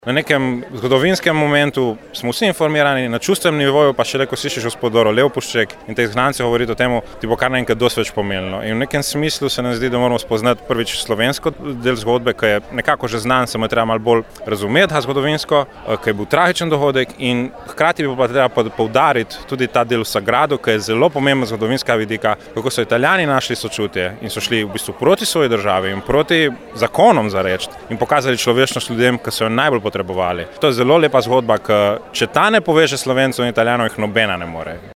Na nekem zgodovinskem momentu smo vsi informirani, na čustvenem nivoju pa šele, ko slišiš gospodaro Levpušček in te znance govoriti o tem, ti bo kar naenkrat dosti več pomenilo. In v nekem smislu se nam zdi, da moramo spoznati prvič slovensko del zgodbe, ki je nekako že znan, samo je treba malo bolj razumeti zgodovinsko, ki je bil tragičen dogodek in hkrati bi pa treba poudariti tudi ta del v Sagradu, ki je zelo pomembna zgodovinska vidika, kako so Italijani našli sočutje in so šli v bistvu proti svoji državi in proti zakonom za reči in pokazali človečnost ljudem, ki so jo najbolj potrebovali. To je zelo lepa zgodba, če ta ne poveže Slovencev in Italijanov, jih nobena ne more.